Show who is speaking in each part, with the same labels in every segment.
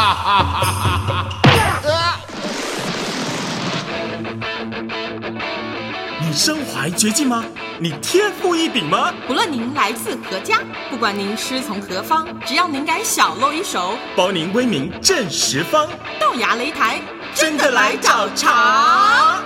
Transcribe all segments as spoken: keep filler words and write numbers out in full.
Speaker 1: 你身怀绝技吗？你天赋异禀吗？
Speaker 2: 不论您来自何家，不管您师从何方，只要您敢小露一手，
Speaker 1: 包您威名震十方。
Speaker 2: 豆芽擂台
Speaker 1: 真的来找茬！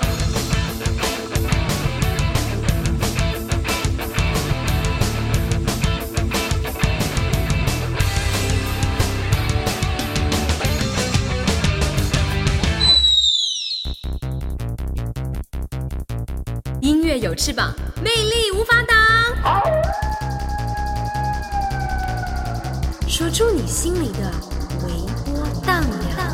Speaker 3: 音乐有翅膀，魅力无法挡。说出你心里的微波荡漾。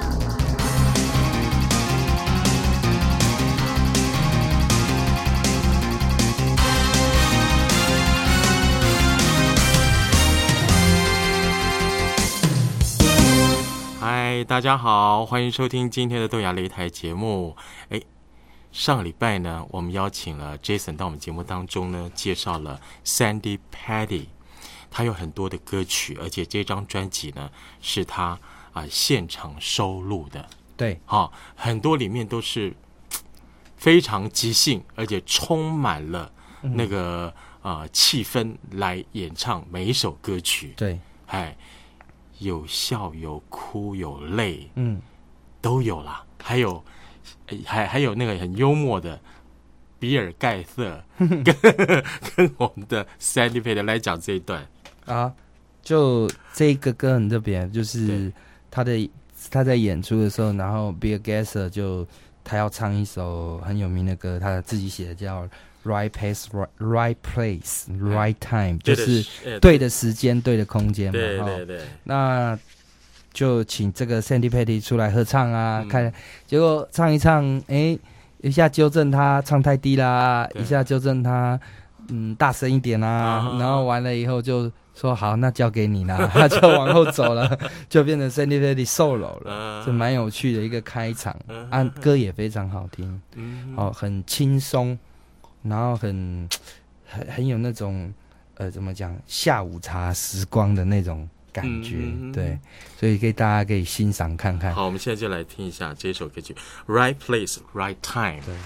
Speaker 4: 嗨，大家好，欢迎收听今天的豆芽擂台节目。哎。上个礼拜呢，我们邀请了 Jason 到我们节目当中呢，介绍了 Sandi Patty， 他有很多的歌曲，而且这张专辑呢是他啊、呃、现场收录的。
Speaker 5: 对，
Speaker 4: 哦，很多里面都是非常即兴，而且充满了那个、嗯、呃气氛来演唱每一首歌曲。
Speaker 5: 对，
Speaker 4: 哎，有笑有哭有泪，
Speaker 5: 嗯，都
Speaker 4: 有啦，还有。还还有那个很幽默的比尔盖特跟跟我们的 Sandi Patty 来讲这一段
Speaker 5: 啊，就这个歌很特别，就是他的他在演出的时候，然后 Bill Gaither 就他要唱一首很有名的歌，他自己写的叫 Right Place Right, right Place Right Time， 就是对的时间对的空间嘛。
Speaker 4: 对对对，
Speaker 5: 那就请这个 Sandi Patty 出来合唱啊，嗯、看，结果唱一唱，哎，一下纠正他唱太低啦，一下纠正他，嗯，大声一点啦、啊，然后完了以后就说好，那交给你啦，他就往后走了，就变成 Sandi Patty solo 了，是蛮有趣的一个开场，啊，歌也非常好听，哦，很轻松，然后很很很有那种呃怎么讲下午茶时光的那种。感觉、嗯、对，所以可以大家可以欣赏看看。
Speaker 4: 好，我们现在就来听一下这首歌曲《Right Place, Right Time》。
Speaker 5: 对。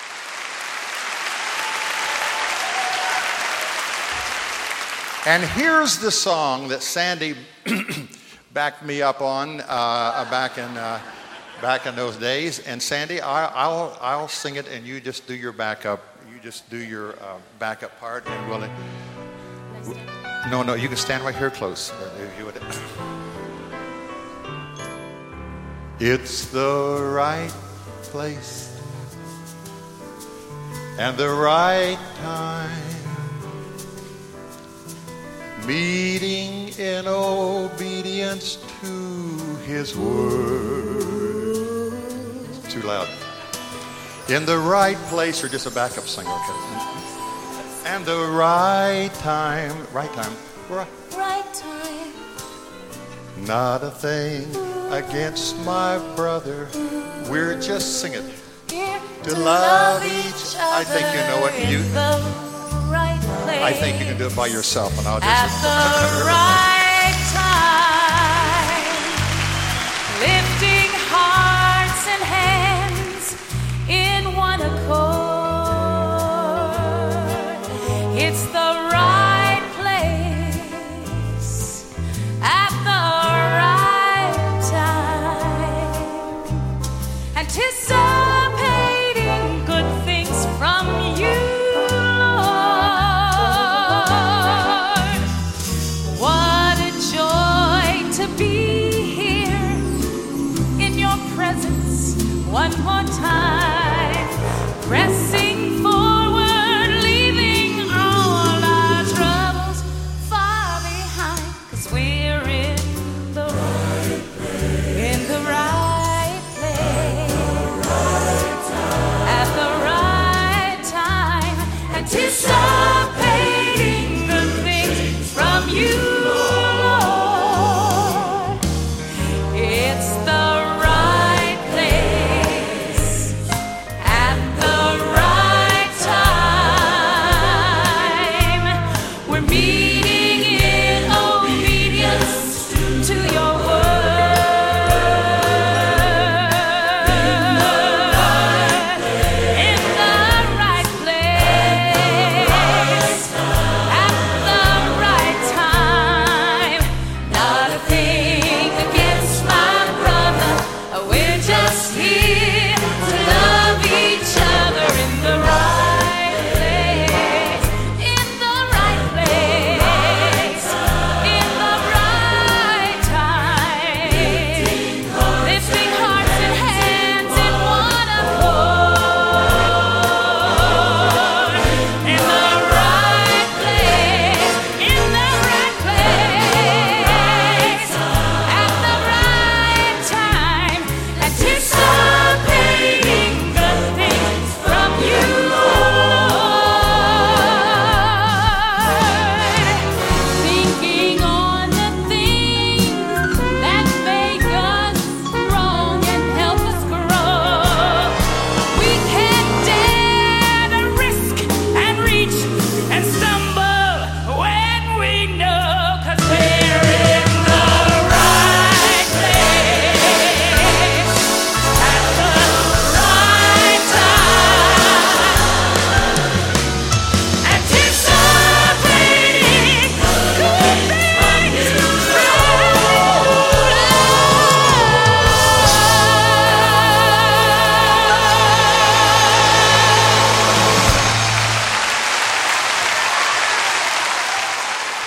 Speaker 6: And here's the song that Sandi backed me up on uh, back in uh, back in those days. And Sandi, I, I'll I'll sing it, and you just do your backup. You just do your uh, backup part, and we'll. No, no, you can stand right here close. If you would. It's the right place and the right time, meeting in obedience to His word. It's too loud. In the right place, or just a backup singer, okay? And the right time, right time, right,
Speaker 7: right time.
Speaker 6: Not a thing against my brother. We're just singing
Speaker 7: Here
Speaker 6: to,
Speaker 7: to
Speaker 6: love
Speaker 7: love
Speaker 6: each. I think you know it. You,
Speaker 7: the right place.
Speaker 6: I think you can do it by yourself, and I'll just.
Speaker 7: At the right time, lifting hearts and hands in one accord. It's the right place at the right time, anticipating good things from you, Lord. What a joy to be here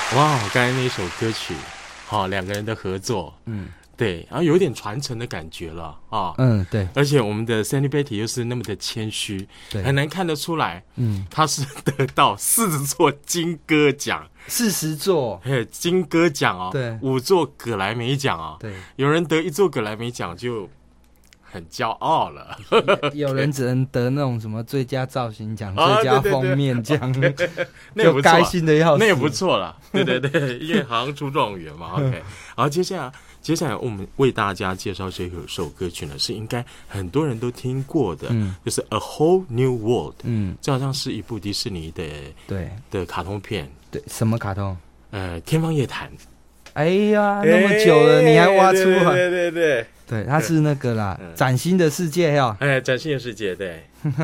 Speaker 4: 哇，刚才那首歌曲，好、哦，两个人的合作，嗯，对，然后有点传承的感觉了啊，
Speaker 5: 嗯，对，
Speaker 4: 而且我们的 Sandy Betty 又是那么的谦虚，
Speaker 5: 对，
Speaker 4: 很难看得出来，
Speaker 5: 嗯，
Speaker 4: 他是得到四十座金歌奖，
Speaker 5: 四十座，
Speaker 4: 嘿，金歌奖哦，
Speaker 5: 对，
Speaker 4: 五座葛莱美奖哦，
Speaker 5: 对，
Speaker 4: 有人得一座葛莱美奖就很骄傲了，
Speaker 5: 有人只能得那种什么最佳造型奖、
Speaker 4: 啊、
Speaker 5: 最佳封面奖，
Speaker 4: 那也不错，
Speaker 5: 就开心的要死，
Speaker 4: 那也不错了。对对对，因为好像出状元嘛。OK， 然后接下来接下来我们为大家介绍这首歌曲呢，是应该很多人都听过的，嗯，就是 A Whole New World， 嗯，这好像是一部迪士尼的对的卡通片，
Speaker 5: 对，什么卡通？
Speaker 4: 呃，天方夜谭。
Speaker 5: 哎呀，那么久了，你还挖出来？
Speaker 4: 对对对对，
Speaker 5: 对，它是那个啦，崭新的世界呀！
Speaker 4: 哎，崭新的世界，对。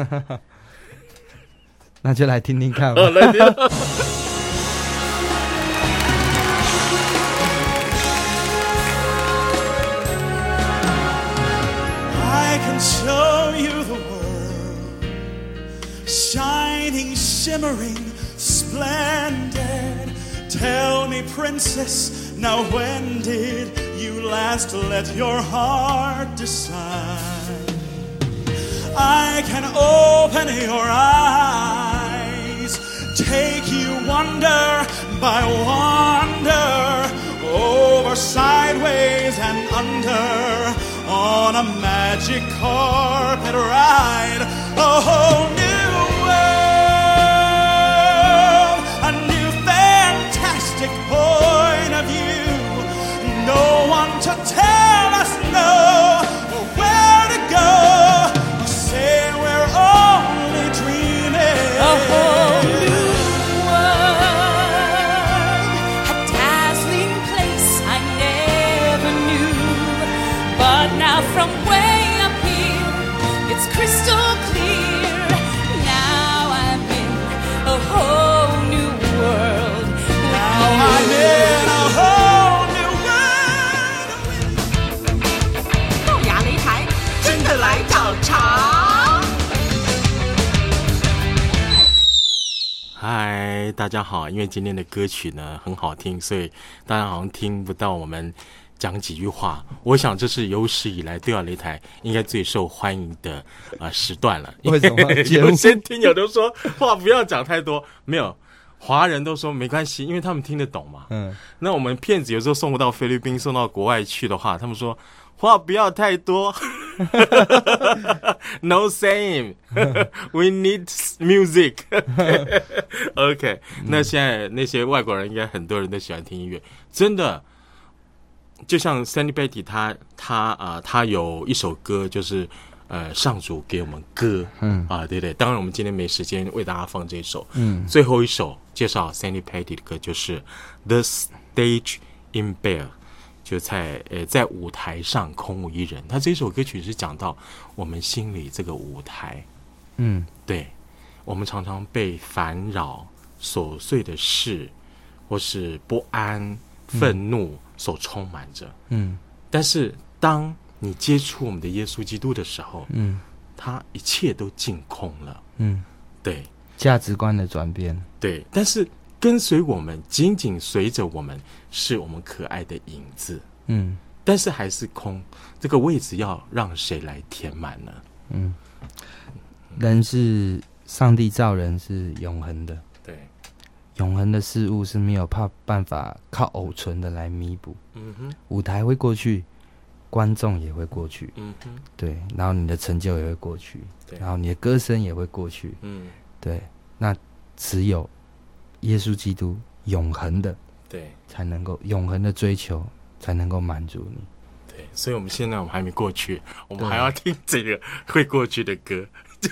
Speaker 5: 那就来听听看吧。
Speaker 4: 来听。
Speaker 1: I can show you the world, shining, shimmering, splendid. Tell me, princess, now when did you last let your heart decide? I can open your eyes, take you wonder by wonder, over, sideways and under, on a magic carpet ride, a whole new world, a new fantastic point of view. No one to tell us no, or where to go, or say we're only dreaming.
Speaker 7: A whole new world, a dazzling place I never knew. But now from way up here, it's crystal clear. Now I'm in a whole new world.
Speaker 1: Now I'm in a whole new world.
Speaker 2: 豆芽擂台真的来找茬。
Speaker 4: 嗨，大家好！因为今天的歌曲呢很好听，所以大家好像听不到我们讲几句话。我想这是有史以来豆芽擂台应该最受欢迎的呃时段了。
Speaker 5: 为什么？
Speaker 4: 有些听友都说话不要讲太多，没有。华人都说没关系，因为他们听得懂嘛。嗯，那我们骗子有时候送不到菲律宾，送到国外去的话，他们说话不要太多。No saying. We need music. OK， 那现在那些外国人应该很多人都喜欢听音乐，真的。就像 Sandy Betty 他他啊、呃、他有一首歌就是呃上主给我们歌，嗯啊、呃、对对，当然我们今天没时间为大家放这首，嗯，最后一首介绍 Sandy Betty 的歌就是 The Stage in Bare， 就在呃在舞台上空无一人。他这首歌曲是讲到我们心里这个舞台，嗯，对，我们常常被烦扰、琐碎的事或是不安、愤怒。嗯所充满着，嗯，但是当你接触我们的耶稣基督的时候，嗯，他一切都净空了，嗯，对，
Speaker 5: 价值观的转变，
Speaker 4: 对，但是跟随我们，紧紧随着我们，是我们可爱的影子，嗯，但是还是空，这个位置要让谁来填满呢？
Speaker 5: 嗯，人是上帝造人是永恒的，
Speaker 4: 对。
Speaker 5: 永恒的事物是没有办法靠偶存的来弥补。嗯哼，舞台会过去，观众也会过去。嗯哼，对，然后你的成就也会过去，然后你的歌声也会过去。嗯，对，那只有耶稣基督永恒的，对，才能够永恒的追求，才能够满足你。
Speaker 4: 对，所以我们现在我们还没过去，我们还要听这个会过去的歌，就是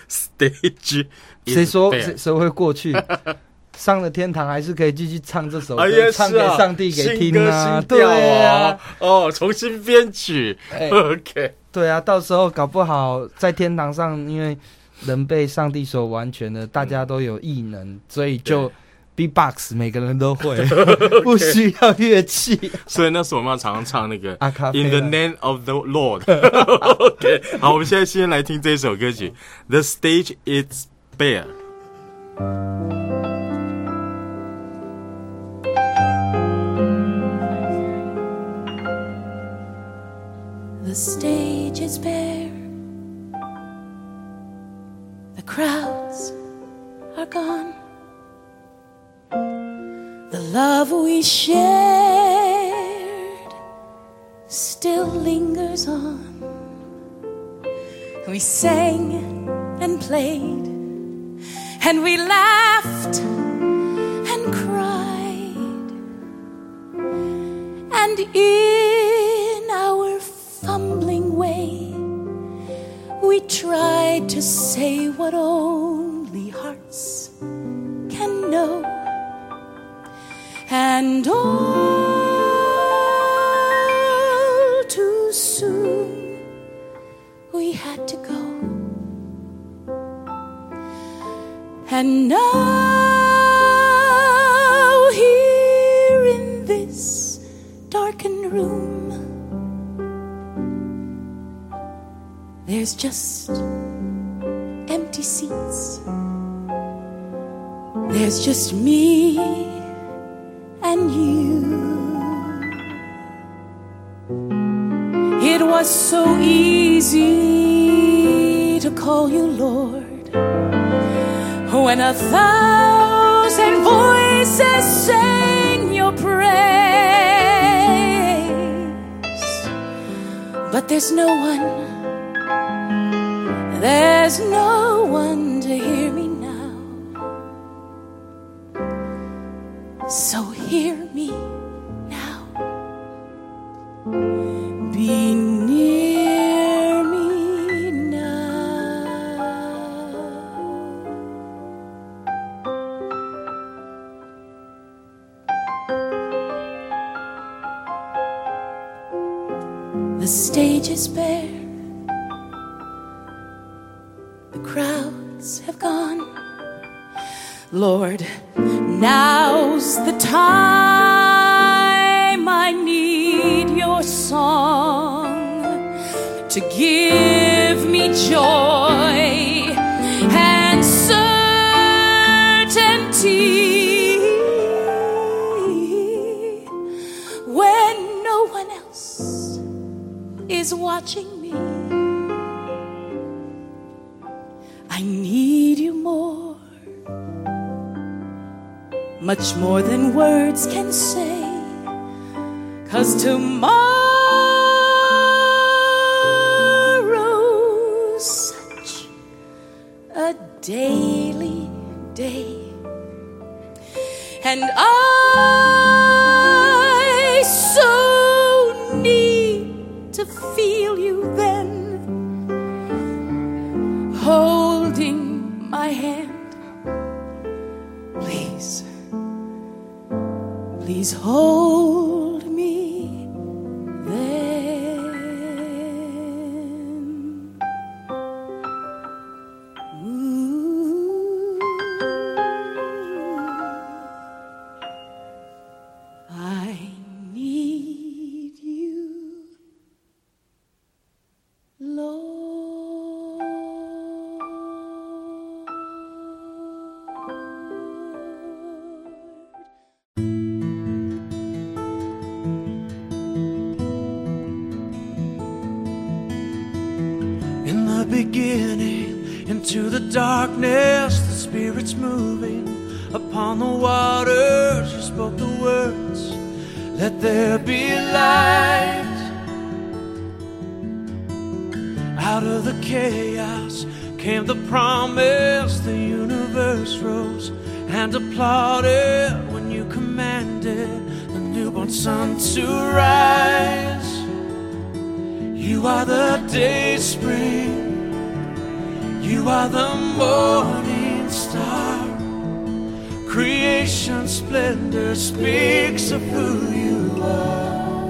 Speaker 4: Stage。
Speaker 5: 谁说谁谁会过去？上了天堂还是可以继续唱这首歌，
Speaker 4: 哎呀，
Speaker 5: 唱给上帝给听啊，
Speaker 4: 新歌新调对啊，哦，重新编曲、欸、，OK，
Speaker 5: 对啊，到时候搞不好在天堂上，因为人被上帝所完全的，大家都有异能，所以就 B-box 每个人都会，不需要乐器，
Speaker 4: 所以那时候我们要常常唱那个 In the name of the Lord，OK， 好，我们现在先来听这首歌曲 The Stage is Bare。
Speaker 7: The stage is bare, the crowds are gone. The love we shared still lingers on. We sang and played, and we laughed and cried, and in our fumbling way we tried to say what only hearts can know. And all too soon we had to go. And now here in this darkened room, there's just empty seats. There's just me and you. It was so easy to call you Lord when a thousand voices sang your praise. But there's no one, there's no one to hear me now. So hear me now. Be near me now. The stage is bare. The crowds have gone. Lord, now's the time I need your song to give me joy and certainty when no one else is watching me. I need you more, much more than words can say, 'cause tomorrow's such a daily day, and I so need to feel you then, holding my hand. Please, please hold me then. Ooh, I need you, Lord.
Speaker 1: Beginning, into the darkness, the Spirit's moving upon the waters. You spoke the words, let there be light. Out of the chaos came the promise. The universe rose and applauded when you commanded the newborn sun to rise. You are the dayspring, you are the morning star. Creation's splendor speaks of who you are.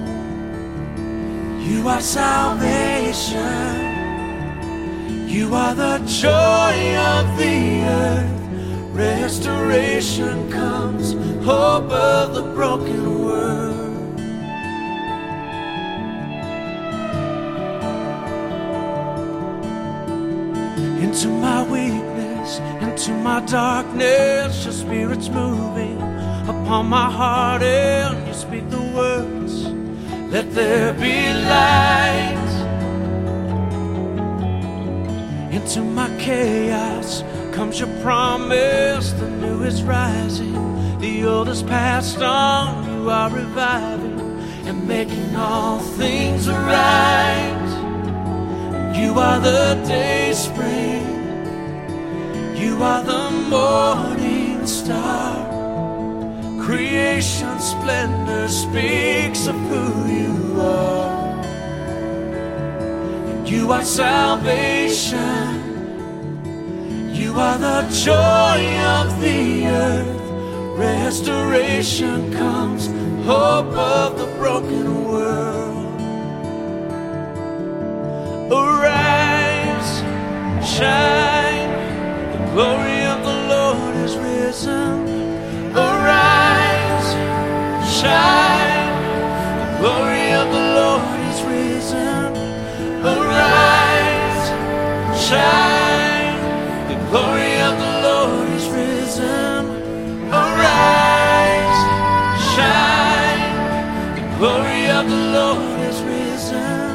Speaker 1: You are salvation, you are the joy of the earth. Restoration comes, hope of the broken world. Into my weakness, into my darkness, your Spirit's moving upon my heart, and you speak the words, let there be light. Into my chaos comes your promise. The new is rising, the old is passed on. You are reviving and making all things right. You are the day spring, you are the morning star. Creation splendor speaks of who you are. And you are salvation, you are the joy of the earth. Restoration comes, hope of the broken world. Arise, shine, the glory of the Lord is risen. Arise, shine, the glory of the Lord is risen. Arise, shine, the glory of the Lord is risen. Arise, shine, the glory of the Lord is risen.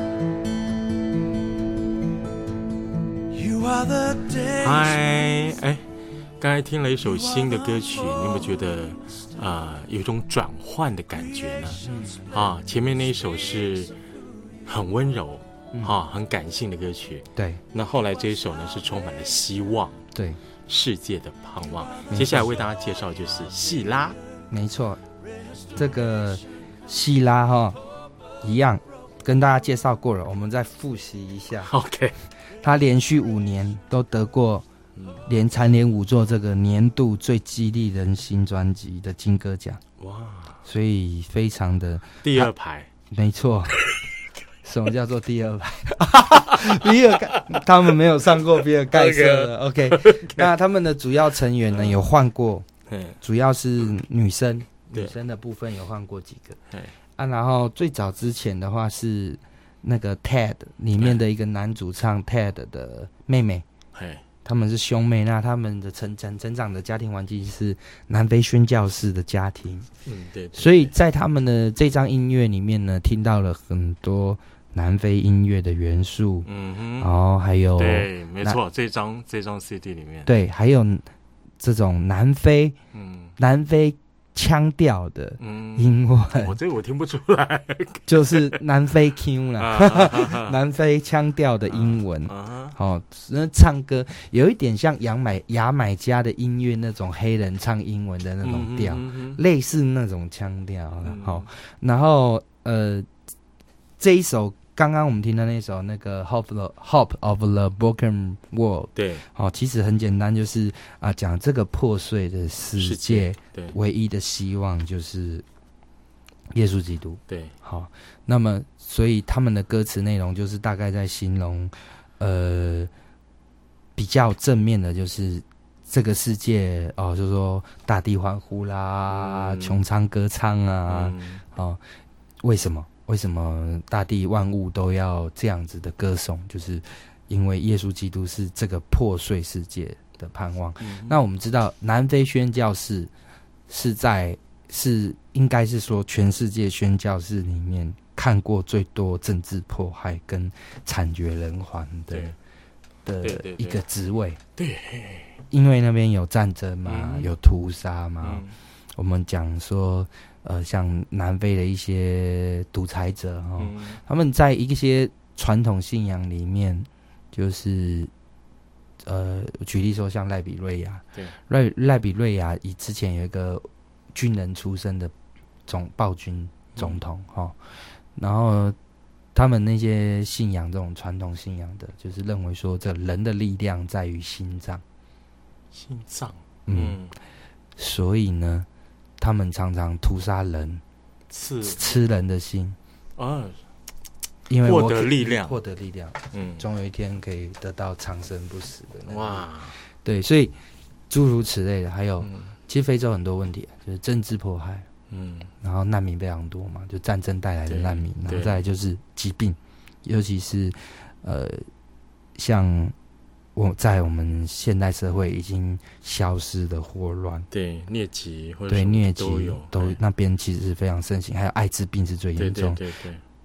Speaker 1: You are the day.
Speaker 4: 嗨，哎，刚才听了一首新的歌曲，你有没有觉得呃有一种转换的感觉呢？啊，前面那一首是很温柔，啊，很感性的歌曲。
Speaker 5: 对，
Speaker 4: 那后来这一首呢是充满了希望，
Speaker 5: 对，
Speaker 4: 世界的盼望。接下来为大家介绍就是细拉，
Speaker 5: 没错，这个细拉哈一样跟大家介绍过了，我们再复习一下。
Speaker 4: OK，
Speaker 5: 他连续五年都得过连蝉联五座这个年度最激励人心专辑的金歌奖。
Speaker 4: 哇，
Speaker 5: 所以非常的
Speaker 4: 第二排，
Speaker 5: 没错。什么叫做第二排？比尔盖他们没有上过比尔盖茨的。OK，, okay. 那他们的主要成员呢有换过，主要是女生，女生的部分有换过几个啊。然后最早之前的话是那个 Ted 里面的一个男主唱 Ted 的妹妹，他们是兄妹。那他们的成成成长的家庭环境是南非宣教士的家庭，嗯，对, 对, 对。所以在他们的这张音乐里面呢，听到了很多南非音乐的元素，嗯哼，然后还有
Speaker 4: 对，没错，这张这张 C D 里面，
Speaker 5: 对，还有这种南非，嗯，南非腔调的英文，
Speaker 4: 我、嗯、这个我听不出来，
Speaker 5: 就是南非 Q 啦，南非腔调的英文，啊、哦，那唱歌有一点像牙买牙买加的音乐那种黑人唱英文的那种调，嗯嗯嗯、类似那种腔调，好、嗯，然后呃，这一首。刚刚我们听的那首那个 Hope, the, Hope of the Broken World，
Speaker 4: 对，
Speaker 5: 哦，其实很简单，就是啊，讲这个破碎的世界，
Speaker 4: 对，
Speaker 5: 唯一的希望就是耶稣基督，
Speaker 4: 对，
Speaker 5: 好，那么所以他们的歌词内容就是大概在形容，呃，比较正面的，就是这个世界哦，就是说大地欢呼啦，嗯、穹苍歌唱啊，嗯、哦，为什么？为什么大地万物都要这样子的歌颂？就是因为耶稣基督是这个破碎世界的盼望。嗯、那我们知道，南非宣教士是在是应该是说全世界宣教士里面看过最多政治迫害跟惨绝人寰的的一个职位。
Speaker 4: 对，
Speaker 5: 因为那边有战争嘛，嗯、有屠杀嘛。嗯、我们讲说。呃，像南非的一些独裁者哈、哦嗯，他们在一些传统信仰里面，就是呃，举例说像赖比瑞亚，对，赖赖比瑞亚以之前有一个军人出身的总暴君总统哈、嗯哦，然后他们那些信仰这种传统信仰的，就是认为说这人的力量在于心脏，
Speaker 4: 心脏，
Speaker 5: 嗯，嗯所以呢。他们常常屠杀人，吃吃人的心，
Speaker 4: 啊，
Speaker 5: 因为
Speaker 4: 获得力量，
Speaker 5: 获得力量，嗯，总有一天可以得到长生不死的那种。哇，对，所以诸如此类的，还有，嗯、其实非洲很多问题，就是政治迫害，嗯，然后难民非常多嘛，就战争带来的难民，然后再来就是疾病，尤其是呃，像。我在我们现代社会已经消失的霍乱，
Speaker 4: 对疟疾或者
Speaker 5: 对疟疾
Speaker 4: 都有，
Speaker 5: 都那边其实是非常盛行，还有艾滋病是最严重。
Speaker 4: 对对对对。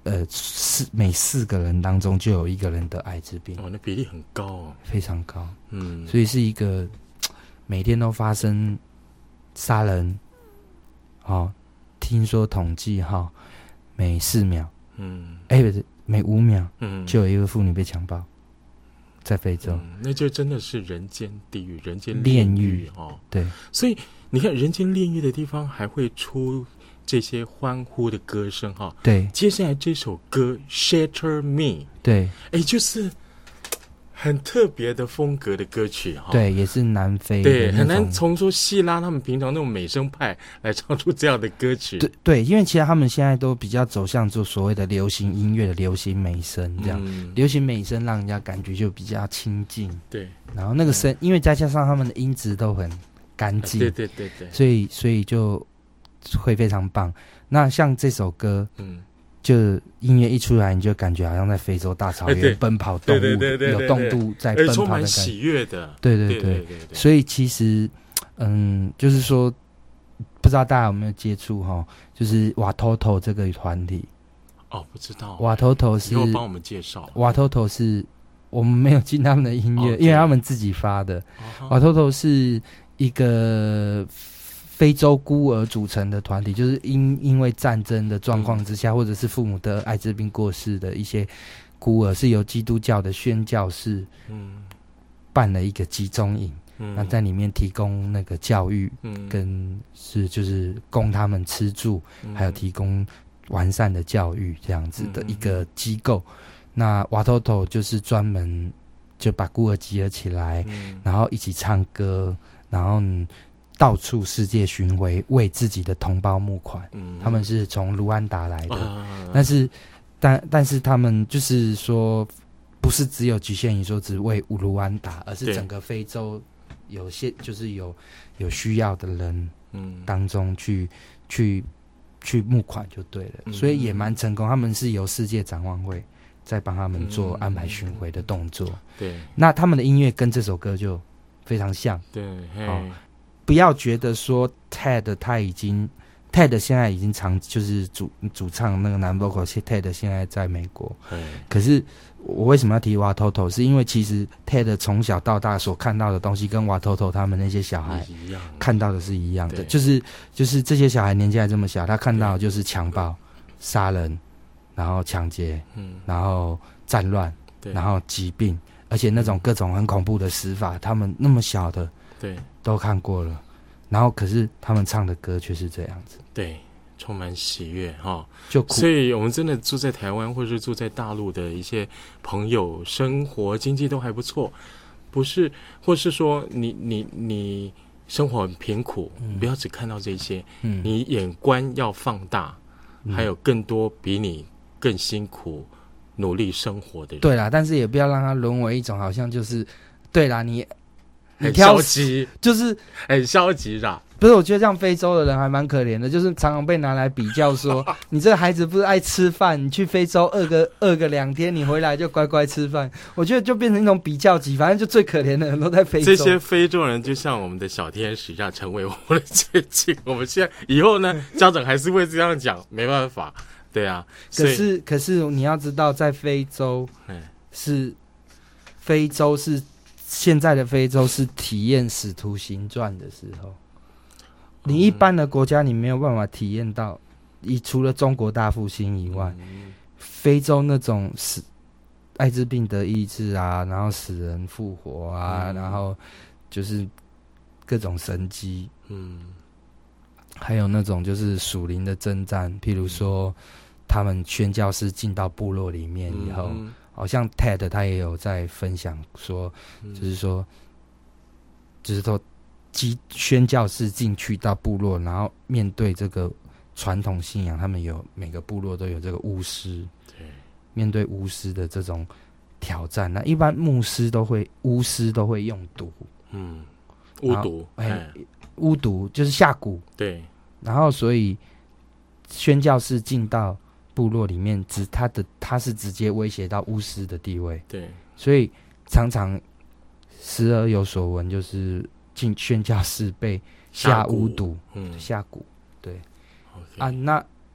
Speaker 5: 呃四每四个人当中就有一个人得艾滋病。
Speaker 4: 哦，那比例很高哦，
Speaker 5: 非常高。
Speaker 4: 嗯，
Speaker 5: 所以是一个每天都发生杀人。哦，听说统计哈、哦，每四秒，嗯，哎、欸，不是每五秒，嗯，就有一个妇女被强暴，在非洲、
Speaker 4: 嗯，那就真的是人间地狱，人间炼狱哦。
Speaker 5: 对，
Speaker 4: 所以你看，人间炼狱的地方还会出这些欢呼的歌声哈。
Speaker 5: 对，
Speaker 4: 接下来这首歌《Shelter Me》，
Speaker 5: 对，
Speaker 4: 哎，就是很特别的风格的歌曲哈。
Speaker 5: 对，也是南非，
Speaker 4: 对，很难从说希拉他们平常那种美声派来唱出这样的歌曲。
Speaker 5: 对对，因为其实他们现在都比较走向做所谓的流行音乐的流行美声，这样、嗯、流行美声让人家感觉就比较亲近。
Speaker 4: 对，
Speaker 5: 然后那个声，嗯、因为再加上他们的音质都很干净、啊，
Speaker 4: 对对对对，
Speaker 5: 所以所以就会非常棒。那像这首歌，嗯。就音乐一出来，你就感觉好像在非洲大草原奔跑动物，
Speaker 4: 对对对对对
Speaker 5: 有动物在奔跑的感觉，
Speaker 4: 充满喜悦的。
Speaker 5: 对对 对, 对, 对, 对, 对，所以其实，嗯，就是说，不知道大家有没有接触哈，就是瓦托托这个团体。
Speaker 4: 哦，不知道。
Speaker 5: 瓦托托是，
Speaker 4: 你帮我们介绍。
Speaker 5: 瓦托托是我们没有进他们的音乐，哦、因为他们自己发的。哦、瓦托托是一个非洲孤儿组成的团体，就是因因为战争的状况之下、嗯，或者是父母得艾滋病过世的一些孤儿，是由基督教的宣教士嗯办了一个集中营，嗯，那在里面提供那个教育，嗯，跟是就是供他们吃住，嗯、还有提供完善的教育这样子的一个机构。嗯、那瓦托托就是专门就把孤儿集合起来，嗯、然后一起唱歌，然后。到处世界巡回，为自己的同胞募款。嗯，他们是从卢安达来的，啊、但是，但但是他们就是说，不是只有局限于说只为卢安达，而是整个非洲有些就是有有需要的人，嗯，当中去去去募款就对了，嗯、所以也蛮成功。他们是由世界展望会在帮他们做安排巡回的动作。嗯、对，那他们的音乐跟这首歌就非常像。对，哦。不要觉得说 Ted 他已经 Ted 现在已经常就是主主唱那个男 vocal Ted 现在在美国，可是我为什么要提瓦托托？是因为其实 Ted 从小到大所看到的东西跟瓦托托他们那些小孩看到的是一样的，就是就是这些小孩年纪还这么小，他看到的就是强暴、杀人，然后抢劫，嗯，然后战乱，然后疾病，而且那种各种很恐怖的死法，他们那么小的。对，都看过了，然后可是他们唱的歌却是这样子，
Speaker 4: 对，充满喜悦哈，
Speaker 5: 就
Speaker 4: 所以我们真的住在台湾或者是住在大陆的一些朋友，生活经济都还不错，不是，或是说你你你生活很贫苦，嗯、不要只看到这些，嗯，你眼光要放大，嗯、还有更多比你更辛苦努力生活的人。
Speaker 5: 对啦，但是也不要让它沦为一种好像就是对啦，你。
Speaker 4: 很消极，
Speaker 5: 就是
Speaker 4: 很消极啦。
Speaker 5: 不是，我觉得这样非洲的人还蛮可怜的，就是常常被拿来比较说，你这个孩子不是爱吃饭，你去非洲饿个饿个两天，你回来就乖乖吃饭。我觉得就变成一种比较级，反正就最可怜的人都在非洲。
Speaker 4: 这些非洲人就像我们的小天使一样，成为我们的接近。我们现在以后呢，家长还是会这样讲，没办法，对啊。
Speaker 5: 可是可是你要知道，在非洲是非洲是。现在的非洲是体验使徒行传的时候，你一般的国家你没有办法体验到，以除了中国大复兴以外，嗯、非洲那种死艾滋病得医治啊，然后死人复活啊，嗯、然后就是各种神迹，嗯，还有那种就是属灵的征战，譬如说他们宣教士进到部落里面以后。嗯好像 Ted 他也有在分享说，嗯、就是说，就是说，基宣教士进去到部落，然后面对这个传统信仰，他们有每个部落都有这个巫师，对，面对巫师的这种挑战，那一般牧师都会，巫师都会用毒，嗯，
Speaker 4: 巫毒，
Speaker 5: 哎、欸，巫毒就是下蛊，
Speaker 4: 对，
Speaker 5: 然后所以宣教士进到。部落里面，只他的他是直接威胁到巫师的地位，对，所以常常时而有所闻，就是进宣教士被下巫毒，嗯，下蛊，对， okay. 啊，那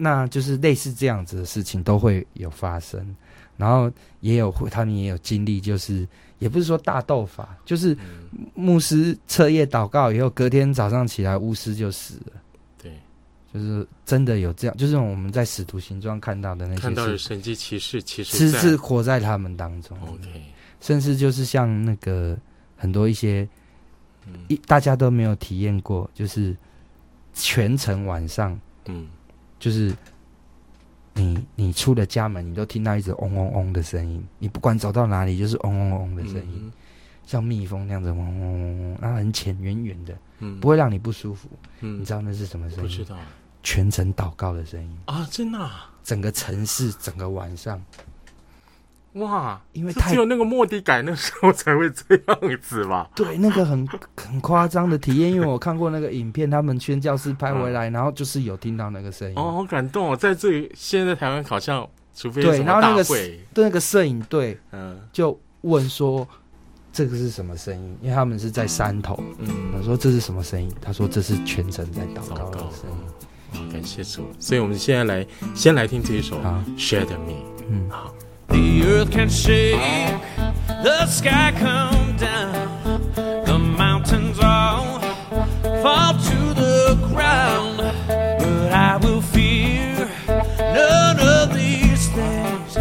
Speaker 5: 那就是类似这样子的事情都会有发生，然后也有他们也有经历，就是也不是说大斗法，就是牧师彻夜祷告以后，隔天早上起来巫师就死了。
Speaker 4: 对，
Speaker 5: 就是真的有这样，就是我们在使徒行传看到的那些
Speaker 4: 看到的神迹奇事，其实
Speaker 5: 是是活在他们当中。
Speaker 4: OK，
Speaker 5: 甚至就是像那个很多一些，嗯、一大家都没有体验过，就是全程晚上，嗯，就是你你出了家门，你都听到一直嗡嗡嗡的声音，你不管走到哪里，就是嗡嗡嗡的声音，嗯、像蜜蜂那样子嗡嗡嗡嗡，然后很浅远远的，嗯，不会让你不舒服。嗯，你知道那是什么声音？
Speaker 4: 不知道。
Speaker 5: 全程祷告的声音
Speaker 4: 啊，真的、啊，
Speaker 5: 整个城市，整个晚上，
Speaker 4: 哇！
Speaker 5: 因为太
Speaker 4: 只有那个末底改那时候才会这样子吧？
Speaker 5: 对，那个很很夸张的体验，因为我看过那个影片，他们宣教士拍回来，嗯、然后就是有听到那个声音。
Speaker 4: 哦，好感动哦！在这里，现在台湾好像，除非对，
Speaker 5: 然后那个那个摄影队，嗯，就问说这个是什么声音？因为他们是在山头，嗯，我说这是什么声音？他说这是全程在祷告的声音。
Speaker 4: 感谢主，所以我们现在来先来听这一首《Shed Me》。嗯，好。
Speaker 1: The earth can shake, the sky come down, the mountains all fall to the ground, but I will fear none of these things.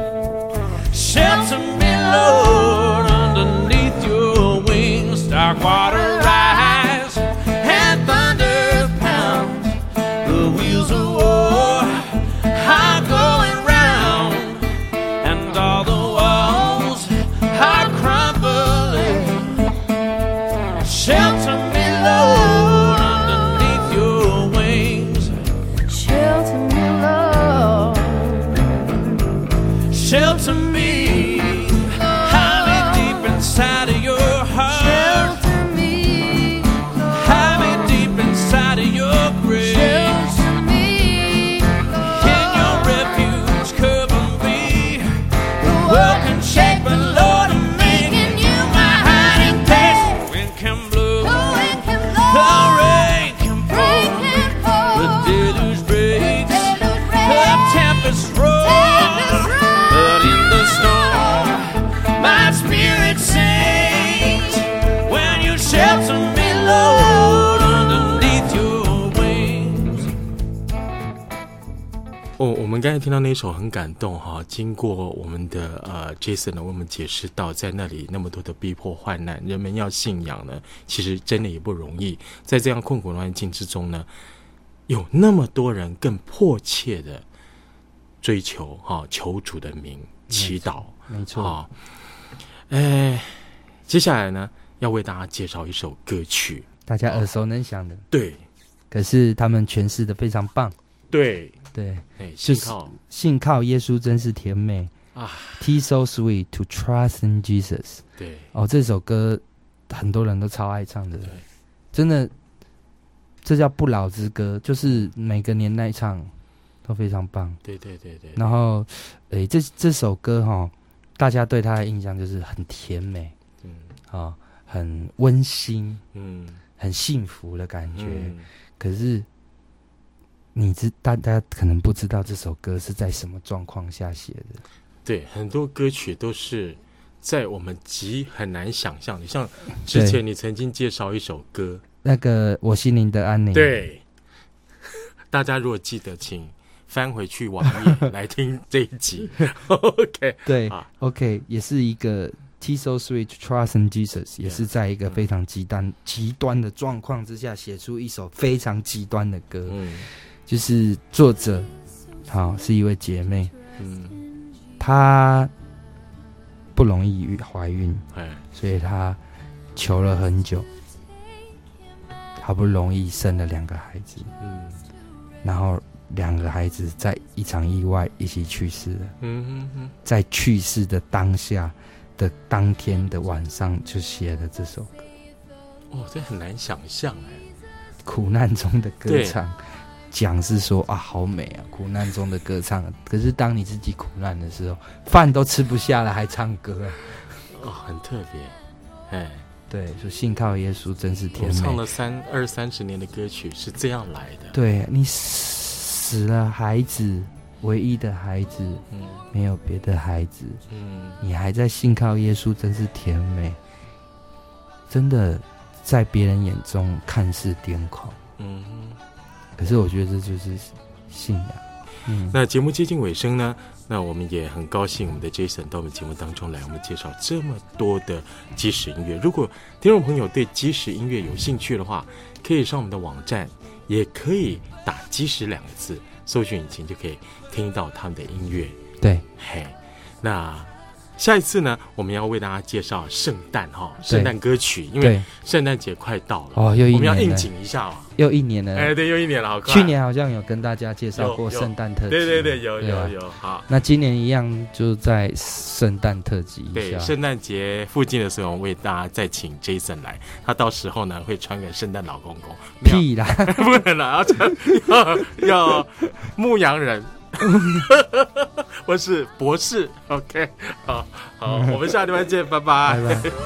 Speaker 1: Shelter me, Lord, underneath your wings. Dark water rise and thunder pound. The wheels of war are going round, and all the walls are crumbling. Shelter me, Lord, underneath your wings. Shelter me, Lord. Shelter me. Hide me deep inside of your heart. Shelter me, Lord. Hide me deep inside of your grave. Shelter me, Lord, underneath your wings.
Speaker 4: 哦，我们刚才听到那一首很感动哈，经过我们的呃 Jason 呢为我们解释到，在那里那么多的逼迫患难，人们要信仰呢，其实真的也不容易。在这样困苦的环境之中呢，有那么多人更迫切的追求哈，求主的名，祈祷，
Speaker 5: 没错
Speaker 4: 啊。哎，接下来呢？要为大家介绍一首歌曲，
Speaker 5: 大家耳熟能详的，
Speaker 4: 对，
Speaker 5: 可是他们诠释的非常棒，
Speaker 4: 对
Speaker 5: 对，
Speaker 4: 信靠
Speaker 5: 信靠耶稣真是甜美啊 ，Tis so sweet to trust in Jesus。
Speaker 4: 对，
Speaker 5: 哦，这首歌很多人都超爱唱的，真的，这叫不老之歌，就是每个年代唱都非常棒。
Speaker 4: 对对对 对, 对。
Speaker 5: 然后，诶，这这首歌哈、哦，大家对它的印象就是很甜美，嗯，啊、哦。很温馨，嗯，很幸福的感觉。嗯、可是，你知大家可能不知道这首歌是在什么状况下写的。
Speaker 4: 对，很多歌曲都是在我们极很难想象的。像之前你曾经介绍一首歌，
Speaker 5: 那个《我心灵的安宁》。
Speaker 4: 对，大家如果记得，请翻回去网页来听这一集。OK，
Speaker 5: 对、啊、，OK， 也是一个。Tis so sweet to trust in Jesus 也是在一个非常极端、嗯、极端的状况之下写出一首非常极端的歌，嗯、就是作者好是一位姐妹，嗯，她不容易怀孕，所以她求了很久，好不容易生了两个孩子，嗯，然后两个孩子在一场意外一起去世了，嗯哼哼，在去世的当下。的当天的晚上就写了这首歌，
Speaker 4: 哦，这很难想象哎，
Speaker 5: 苦难中的歌唱，讲是说啊，好美啊，苦难中的歌唱。可是当你自己苦难的时候，饭都吃不下了，还唱歌，
Speaker 4: 哦，很特别，哎，
Speaker 5: 对，说信靠耶稣真是甜美。
Speaker 4: 我唱了三二三十年的歌曲是这样来的，
Speaker 5: 对你。 死了孩子，唯一的孩子，
Speaker 4: 嗯，
Speaker 5: 没有别的孩子，
Speaker 4: 嗯，
Speaker 5: 你还在信靠耶稣，真是甜美。真的，在别人眼中看似癫狂，
Speaker 4: 嗯，
Speaker 5: 可是我觉得这就是信仰。嗯，
Speaker 4: 那节目接近尾声呢，那我们也很高兴，我们的 Jason 到我们节目当中来，我们介绍这么多的基石音乐。如果听众朋友对基石音乐有兴趣的话，可以上我们的网站，也可以打基石两个字，搜寻引擎就可以听到他们的音乐。
Speaker 5: 对，
Speaker 4: 嘿，那下一次呢，我们要为大家介绍圣诞哈，圣诞歌曲，因为圣诞节快到了
Speaker 5: 哦，又一年了，
Speaker 4: 我们要应景一下哦，
Speaker 5: 又一年了，
Speaker 4: 哎，对，又一年了，好快。
Speaker 5: 去年好像有跟大家介绍过圣诞特辑，
Speaker 4: 对对对，有
Speaker 5: 对啊
Speaker 4: 有有，好。
Speaker 5: 那今年一样就在圣诞特辑一下，
Speaker 4: 对，圣诞节附近的时候，我为大家再请 Jason 来，他到时候呢会穿个圣诞老公公，
Speaker 5: 屁啦，
Speaker 4: 不能啦，要穿要要牧羊人。我是博士 ，OK， 好好，我们下礼拜见，拜拜。
Speaker 5: 拜拜。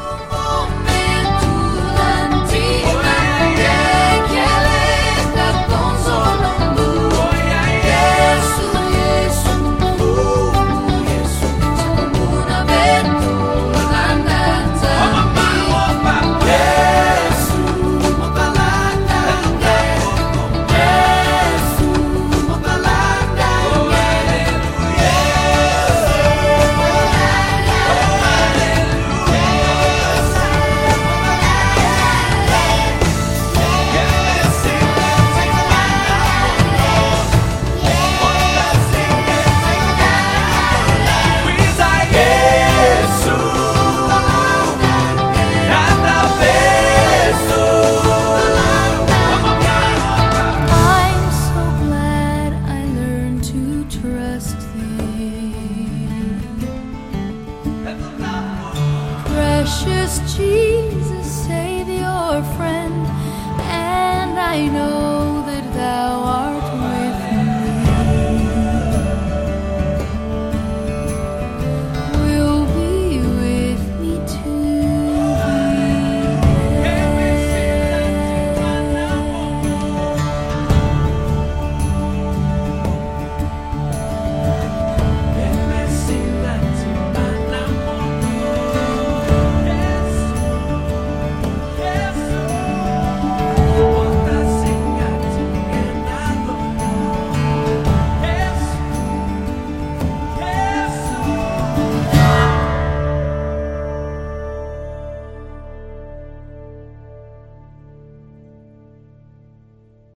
Speaker 7: Precious Jesus, Savior, friend, and I know